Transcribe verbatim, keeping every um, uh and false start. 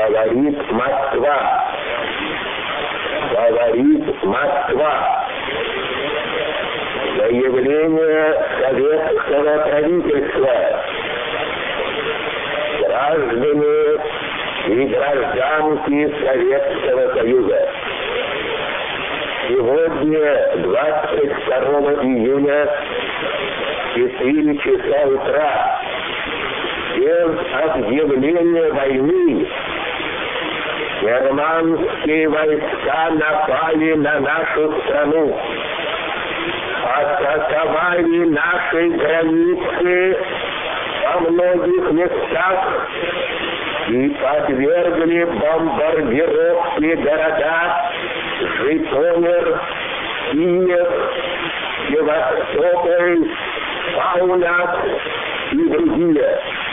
Говорит Москва. Говорит Москва. Заявление советского правительства. Граждане и гражданки Советского Союза. Сегодня, двадцать второго июня, четыре часа утра, без объявления войны, германские войска напали на нашу страну, атаковали наши границы во многих местах и подвергли бомбардировке города Житомир, Киев, Севастополь, Паунас и другие.